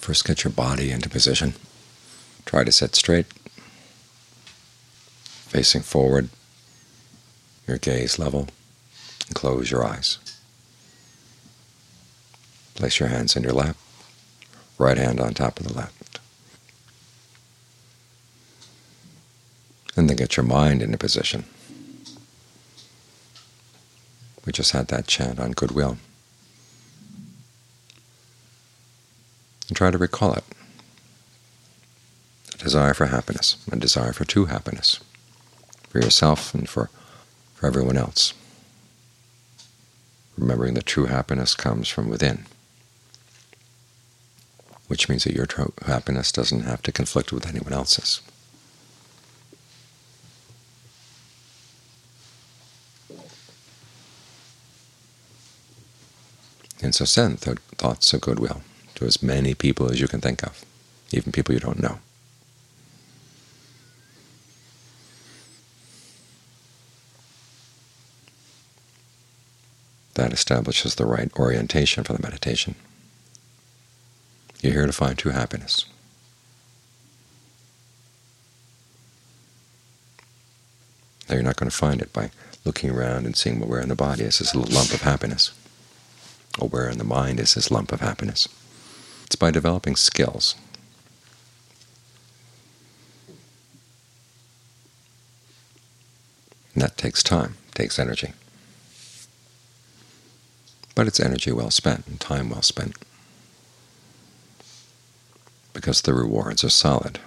First, get your body into position. Try to sit straight, facing forward, your gaze level, and close your eyes. Place your hands in your lap, right hand on top of the left. And then get your mind into position. We just had that chant on goodwill. And try to recall it. A desire for happiness, a desire for true happiness, for yourself and for everyone else. Remembering that true happiness comes from within, which means that your true happiness doesn't have to conflict with anyone else's. And so send thoughts of goodwill to as many people as you can think of, even people you don't know. That establishes the right orientation for the meditation. You're here to find true happiness. Now you're not going to find it by looking around and seeing, well, where in the body is this little lump of happiness, or where in the mind is this lump of happiness. It's by developing skills. And that takes time, takes energy. But it's energy well spent and time well spent, because the rewards are solid.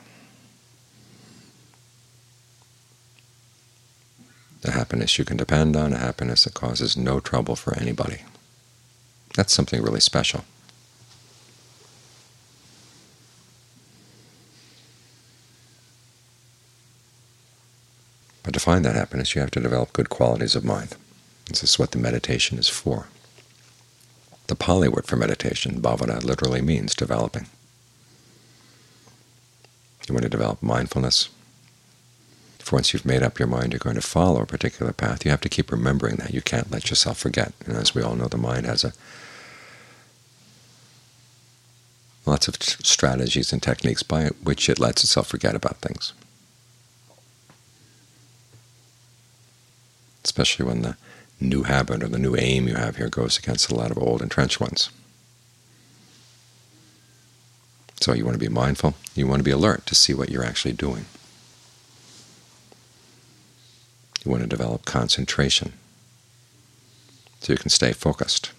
A happiness you can depend on, a happiness that causes no trouble for anybody. That's something really special. But to find that happiness, you have to develop good qualities of mind. This is what the meditation is for. The Pali word for meditation, bhavana, literally means developing. You want to develop mindfulness. For once you've made up your mind you're going to follow a particular path, you have to keep remembering that. You can't let yourself forget. And as we all know, the mind has lots of strategies and techniques by which it lets itself forget about things, especially when the new habit or the new aim you have here goes against a lot of old entrenched ones. So you want to be mindful, you want to be alert to see what you're actually doing. You want to develop concentration so you can stay focused.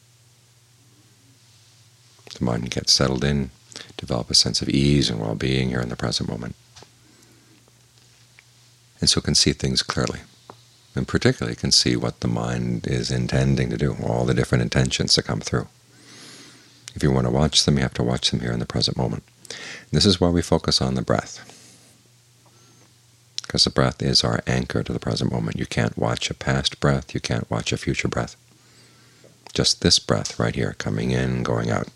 The mind can get settled in, develop a sense of ease and well-being here in the present moment, and so can see things clearly. And particularly can see what the mind is intending to do, all the different intentions that come through. If you want to watch them, you have to watch them here in the present moment. And this is why we focus on the breath, because the breath is our anchor to the present moment. You can't watch a past breath, you can't watch a future breath. Just this breath right here, coming in, going out.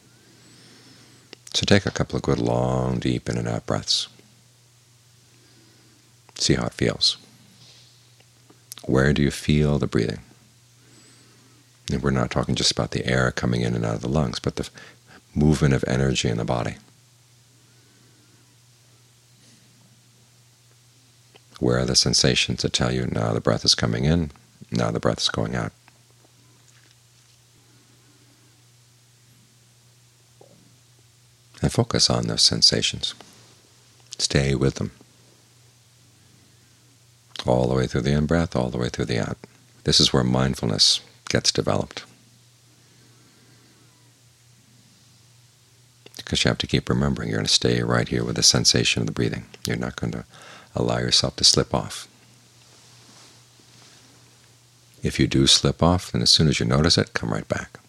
So take a couple of good long, deep in and out breaths. See how it feels. Where do you feel the breathing? And we're not talking just about the air coming in and out of the lungs, but the movement of energy in the body. Where are the sensations that tell you now the breath is coming in, now the breath is going out? And focus on those sensations. Stay with them, all the way through the in-breath, all the way through the out. This is where mindfulness gets developed, because you have to keep remembering you're going to stay right here with the sensation of the breathing. You're not going to allow yourself to slip off. If you do slip off, then as soon as you notice it, come right back.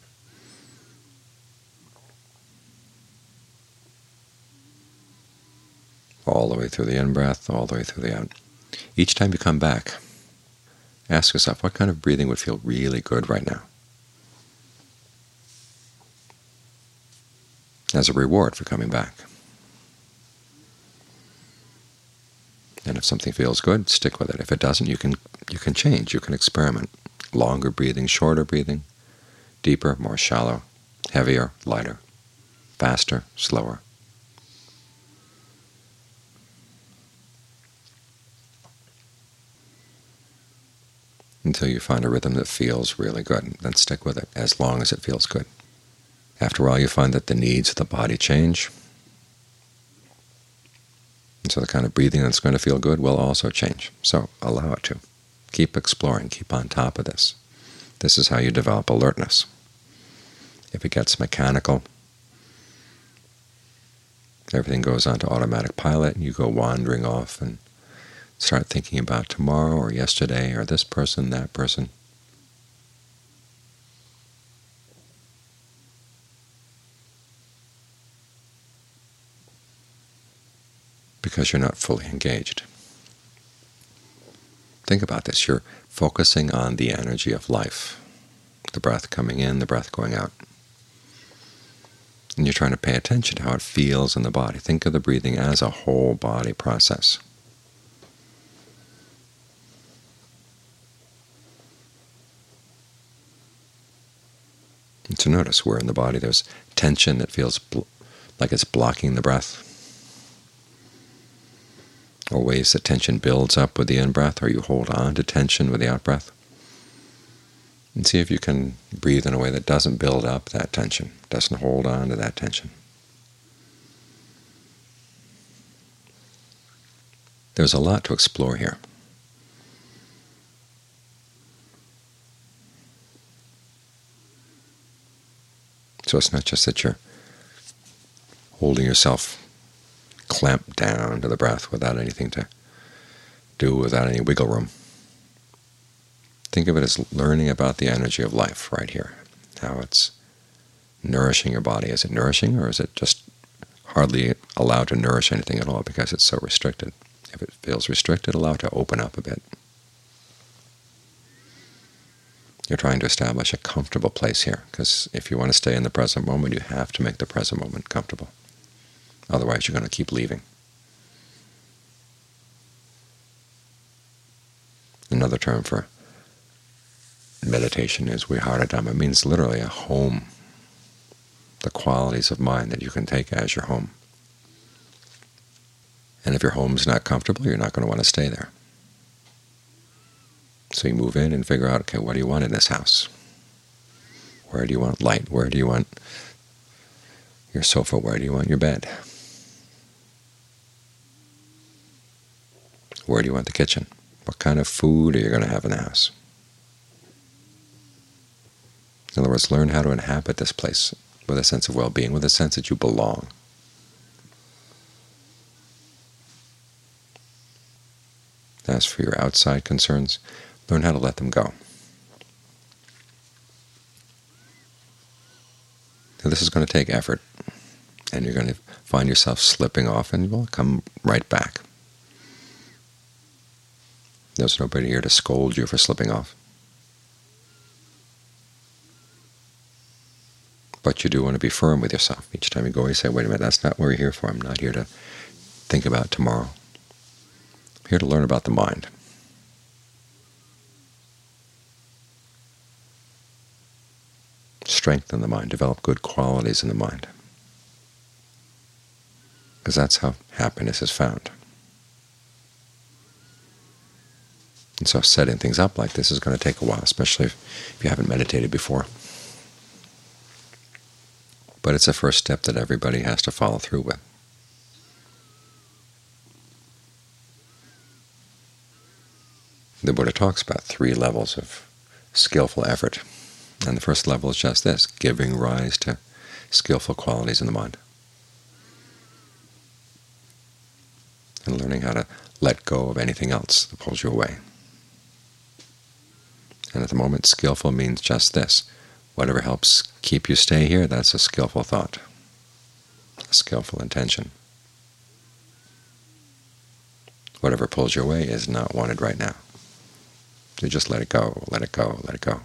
All the way through the in-breath, all the way through the out. Each time you come back, ask yourself, what kind of breathing would feel really good right now? As a reward for coming back. And if something feels good, stick with it. If it doesn't, you can change, you can experiment. Longer breathing, shorter breathing, deeper, more shallow, heavier, lighter. faster, slower. Until you find a rhythm that feels really good, then stick with it as long as it feels good. After a while, you find that the needs of the body change, and so the kind of breathing that's going to feel good will also change. So allow it to. Keep exploring. Keep on top of this. This is how you develop alertness. If it gets mechanical, everything goes onto automatic pilot, and you go wandering off and start thinking about tomorrow or yesterday or this person, that person. Because you're not fully engaged. Think about this. You're focusing on the energy of life, the breath coming in, the breath going out. And you're trying to pay attention to how it feels in the body. Think of the breathing as a whole body process. And to notice where in the body there's tension that feels like it's blocking the breath, or ways that tension builds up with the in-breath, or you hold on to tension with the out-breath. And see if you can breathe in a way that doesn't build up that tension, doesn't hold on to that tension. There's a lot to explore here. So it's not just that you're holding yourself clamped down to the breath without anything to do, without any wiggle room. Think of it as learning about the energy of life right here, how it's nourishing your body. Is it nourishing, or is it just hardly allowed to nourish anything at all because it's so restricted? If it feels restricted, allow it to open up a bit. You're trying to establish a comfortable place here, because if you want to stay in the present moment, you have to make the present moment comfortable. Otherwise, you're going to keep leaving. Another term for meditation is Viharadhamma. It means literally a home, the qualities of mind that you can take as your home. And if your home's not comfortable, you're not going to want to stay there. So you move in and figure out, okay, what do you want in this house? Where do you want light? Where do you want your sofa? Where do you want your bed? Where do you want the kitchen? What kind of food are you going to have in the house? In other words, learn how to inhabit this place with a sense of well-being, with a sense that you belong. As for your outside concerns, learn how to let them go. Now, this is going to take effort, and you're going to find yourself slipping off, and you'll come right back. There's nobody here to scold you for slipping off. But you do want to be firm with yourself. Each time you go, you say, wait a minute, that's not what we're here for. I'm not here to think about tomorrow. I'm here to learn about the mind. Strengthen the mind, develop good qualities in the mind. Because that's how happiness is found. And so setting things up like this is going to take a while, especially if you haven't meditated before. But it's a first step that everybody has to follow through with. The Buddha talks about 3 levels of skillful effort. And the first level is just this, giving rise to skillful qualities in the mind. And learning how to let go of anything else that pulls you away. And at the moment, skillful means just this. Whatever helps keep you stay here, that's a skillful thought, a skillful intention. Whatever pulls you away is not wanted right now. You just let it go, let it go, let it go.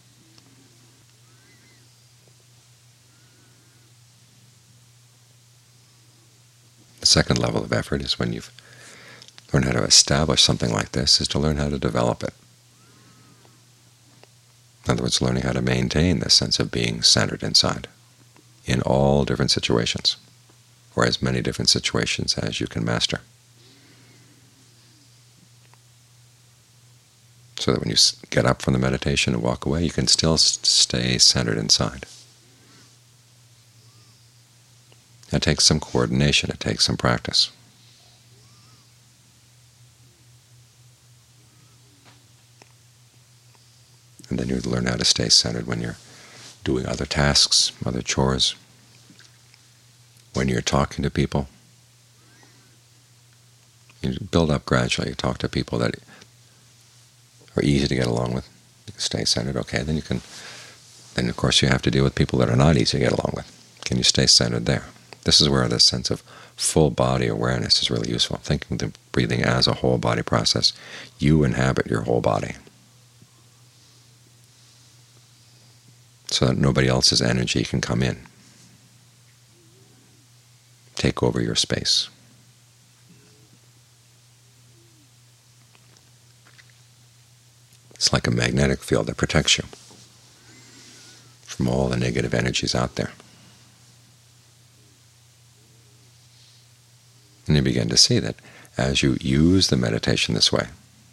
The second level of effort is when you've learned how to establish something like this, is to learn how to develop it. In other words, learning how to maintain this sense of being centered inside. in all different situations, or as many different situations as you can master, so that when you get up from the meditation and walk away, you can still stay centered inside. It takes some coordination. It takes some practice. And then you learn how to stay centered when you're doing other tasks, other chores, when you're talking to people. You build up gradually. You talk to people that are easy to get along with. You can stay centered. Okay, then of course you have to deal with people that are not easy to get along with. Can you stay centered there? This is where this sense of full body awareness is really useful. Thinking of breathing as a whole body process. You inhabit your whole body, so that nobody else's energy can come in, take over your space. It's like a magnetic field that protects you from all the negative energies out there. And you begin to see that as you use the meditation this way,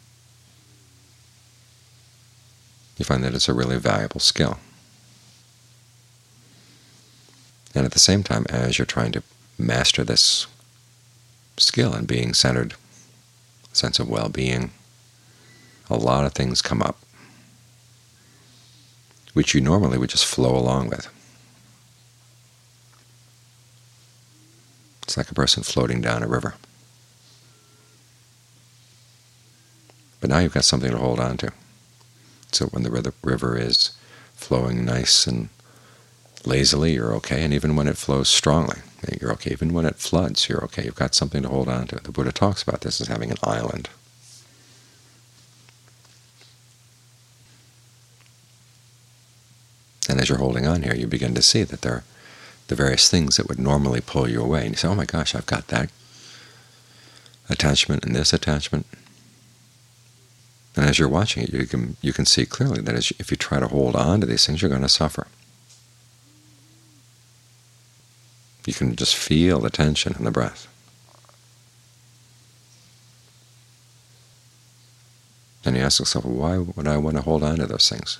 you find that it's a really valuable skill. And at the same time, as you're trying to master this skill in being centered, sense of well-being, a lot of things come up which you normally would just flow along with. It's like a person floating down a river. But now you've got something to hold on to. So when the river is flowing nice and lazily, you're okay, and even when it flows strongly, you're okay. Even when it floods, you're okay. You've got something to hold on to. The Buddha talks about this as having an island. And as you're holding on here, you begin to see that there are the various things that would normally pull you away. And you say, oh my gosh, I've got that attachment and this attachment. And as you're watching it, you can see clearly that if you try to hold on to these things, you're going to suffer. You can just feel the tension in the breath. And you ask yourself, well, why would I want to hold on to those things?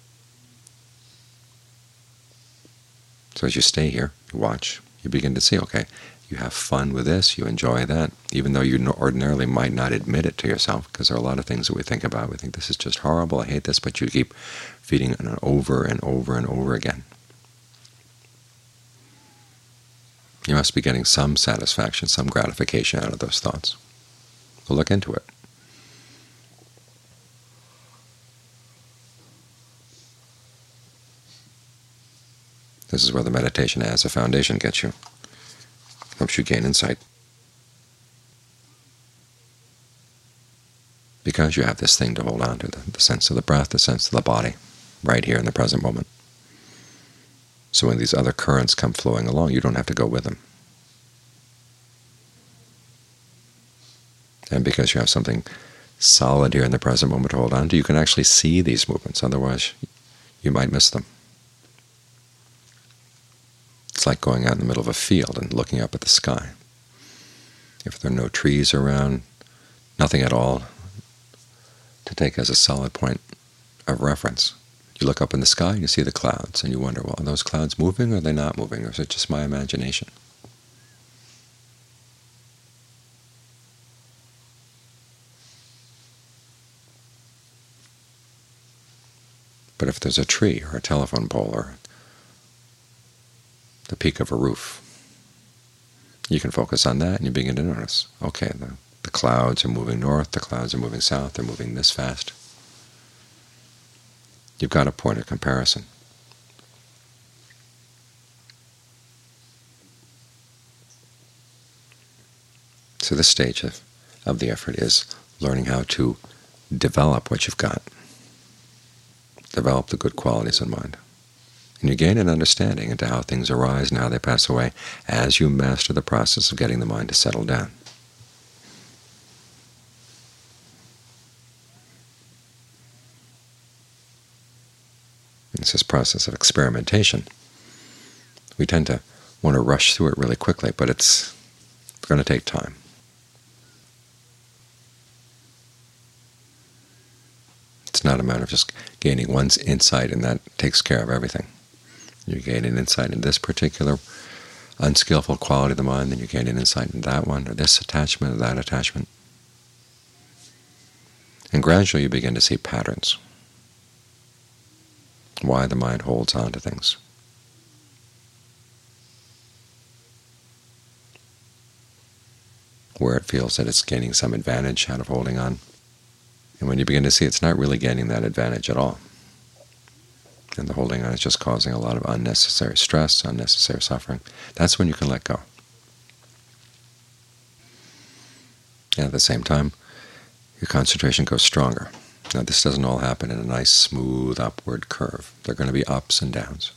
So as you stay here, you watch, you begin to see, okay, you have fun with this, you enjoy that, even though you ordinarily might not admit it to yourself, because there are a lot of things that we think about. We think this is just horrible, I hate this, but you keep feeding it over and over and over again. You must be getting some satisfaction, some gratification out of those thoughts. So look into it. This is where the meditation as a foundation gets you. Helps you gain insight. Because you have this thing to hold on to, the sense of the breath, the sense of the body, right here in the present moment. So when these other currents come flowing along, you don't have to go with them. And because you have something solid here in the present moment to hold on to, you can actually see these movements. Otherwise, you might miss them. It's like going out in the middle of a field and looking up at the sky. If there are no trees around, nothing at all to take as a solid point of reference, you look up in the sky and you see the clouds, and you wonder, well, are those clouds moving or are they not moving, or is it just my imagination? But if there's a tree or a telephone pole or the peak of a roof, you can focus on that and you begin to notice, okay, the clouds are moving north, the clouds are moving south, they're moving this fast. You've got a point of comparison. So this stage of the effort is learning how to develop what you've got, develop the good qualities in mind. And you gain an understanding into how things arise and how they pass away as you master the process of getting the mind to settle down. It's this process of experimentation We tend to want to rush through it really quickly, but it's going to take time. It's not a matter of just gaining one insight and that takes care of everything. You gain an insight in this particular unskillful quality of the mind, then you gain an insight in that one, or this attachment, or that attachment. And gradually you begin to see patterns, why the mind holds on to things. Where it feels that it's gaining some advantage out of holding on. And when you begin to see it's not really gaining that advantage at all, and the holding on is just causing a lot of unnecessary stress, unnecessary suffering, that's when you can let go. And at the same time, your concentration goes stronger. Now, this doesn't all happen in a nice, smooth, upward curve. There are going to be ups and downs.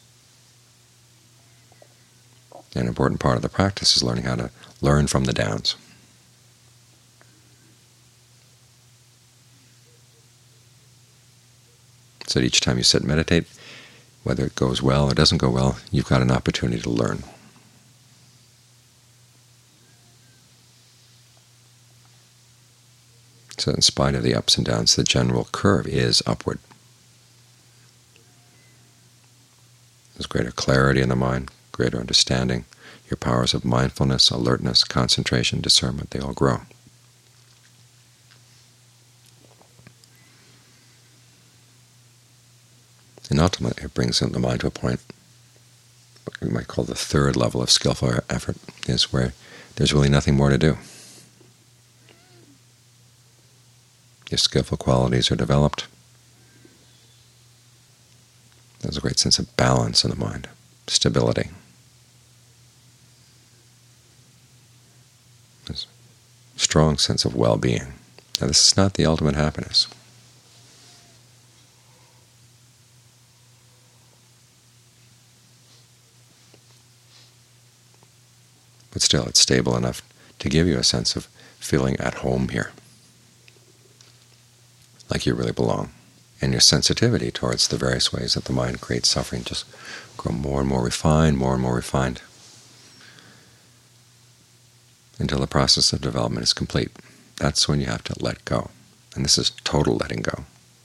An important part of the practice is learning how to learn from the downs. So each time you sit and meditate, whether it goes well or doesn't go well, you've got an opportunity to learn. So in spite of the ups and downs, the general curve is upward. There's greater clarity in the mind, greater understanding. Your powers of mindfulness, alertness, concentration, discernment, they all grow. And ultimately it brings the mind to a point, what we might call the third level of skillful effort, is where there's really nothing more to do. Your skillful qualities are developed. There's a great sense of balance in the mind, stability. There's a strong sense of well-being. Now, this is not the ultimate happiness. But still, it's stable enough to give you a sense of feeling at home here, like you really belong. And your sensitivity towards the various ways that the mind creates suffering just grow more and more refined, until the process of development is complete. That's when you have to let go. And this is total letting go.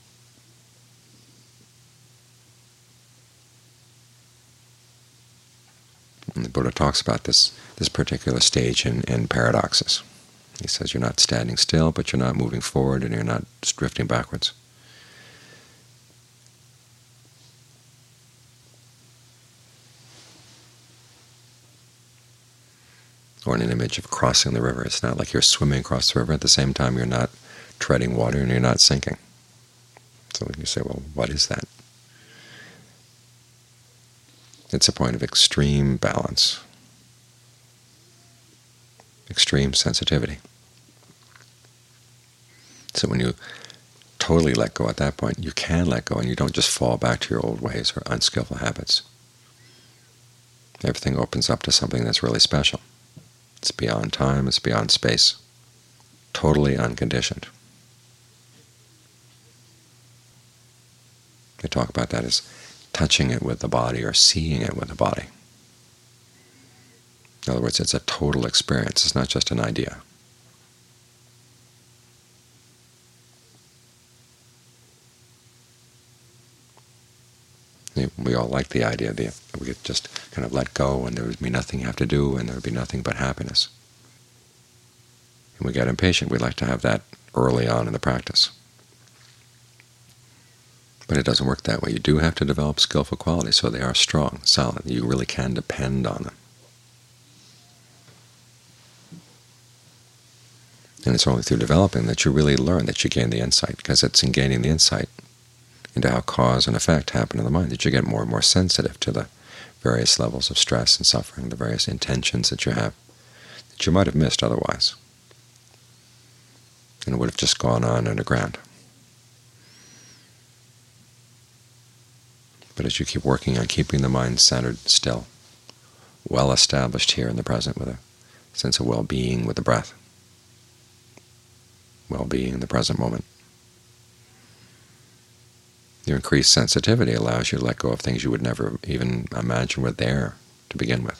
And the Buddha talks about this particular stage in paradoxes. He says you're not standing still, but you're not moving forward, and you're not drifting backwards. Or in an image of crossing the river, it's not like you're swimming across the river. At the same time, you're not treading water and you're not sinking. So you say, well, what is that? It's a point of extreme balance, extreme sensitivity. So when you totally let go at that point, you can let go and you don't just fall back to your old ways or unskillful habits. Everything opens up to something that's really special. It's beyond time, it's beyond space, totally unconditioned. They talk about that as touching it with the body or seeing it with the body. In other words, it's a total experience. It's not just an idea. We all like the idea that we could just kind of let go and there would be nothing you have to do and there would be nothing but happiness. And we get impatient. We'd like to have that early on in the practice. But it doesn't work that way. You do have to develop skillful qualities so they are strong, solid. You really can depend on them. And it's only through developing that you really learn, that you gain the insight, because it's in gaining the insight into how cause and effect happen in the mind that you get more and more sensitive to the various levels of stress and suffering, the various intentions that you have, that you might have missed otherwise, and it would have just gone on underground. But as you keep working on keeping the mind centered still, well established here in the present with a sense of well-being with the breath, well-being in the present moment, your increased sensitivity allows you to let go of things you would never even imagine were there to begin with.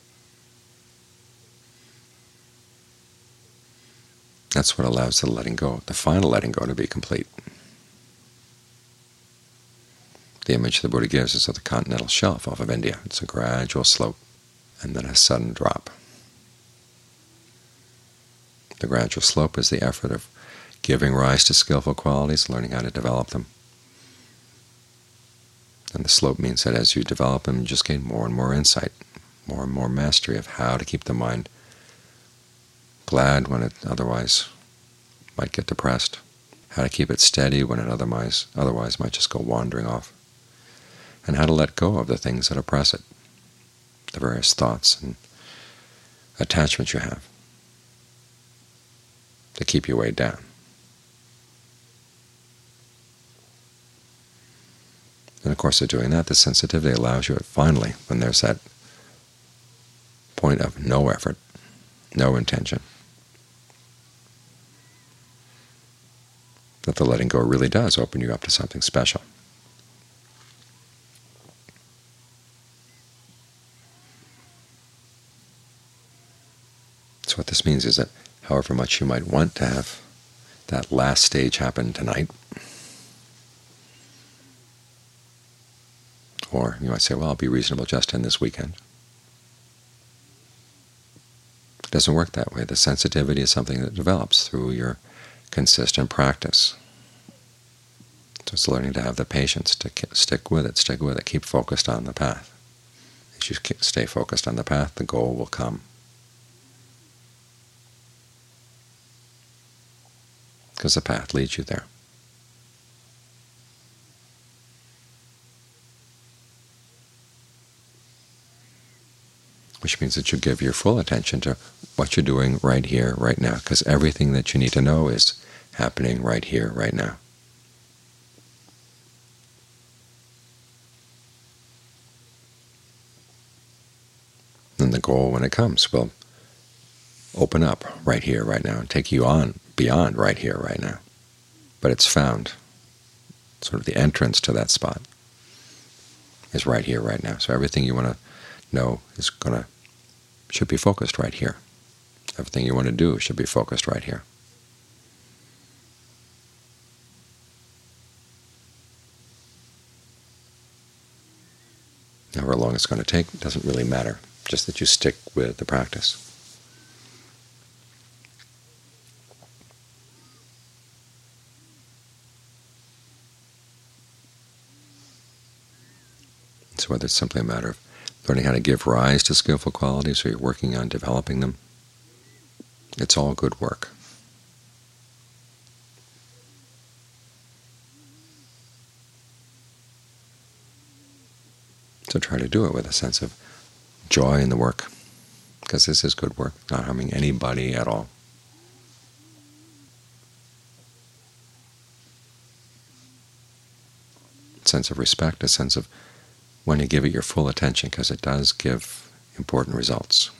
That's what allows the letting go, the final letting go, to be complete. The image the Buddha gives is of the continental shelf off of India. It's a gradual slope and then a sudden drop. The gradual slope is the effort of giving rise to skillful qualities, learning how to develop them. And the slope means that as you develop them, you just gain more and more insight, more and more mastery of how to keep the mind glad when it otherwise might get depressed, how to keep it steady when it otherwise might just go wandering off, and how to let go of the things that oppress it, the various thoughts and attachments you have to keep you weighed down. In the course of doing that, the sensitivity allows you, finally, when there's that point of no effort, no intention, that the letting go really does open you up to something special. So what this means is that however much you might want to have that last stage happen tonight, or you might say, well, I'll be reasonable just in this weekend. It doesn't work that way. The sensitivity is something that develops through your consistent practice. So it's learning to have the patience to stick with it, keep focused on the path. As you stay focused on the path, the goal will come. Because the path leads you there. Which means that you give your full attention to what you're doing right here, right now, because everything that you need to know is happening right here, right now. And the goal, when it comes, will open up right here, right now, and take you on beyond right here, right now. But it's found. Sort of the entrance to that spot is right here, right now. So everything you want to know should be focused right here. Everything you want to do should be focused right here. However long it's going to take doesn't really matter, just that you stick with the practice. So whether it's simply a matter of learning how to give rise to skillful qualities, or you're working on developing them, it's all good work. So try to do it with a sense of joy in the work, because this is good work, not harming anybody at all. A sense of respect, a sense of when you give it your full attention, because it does give important results.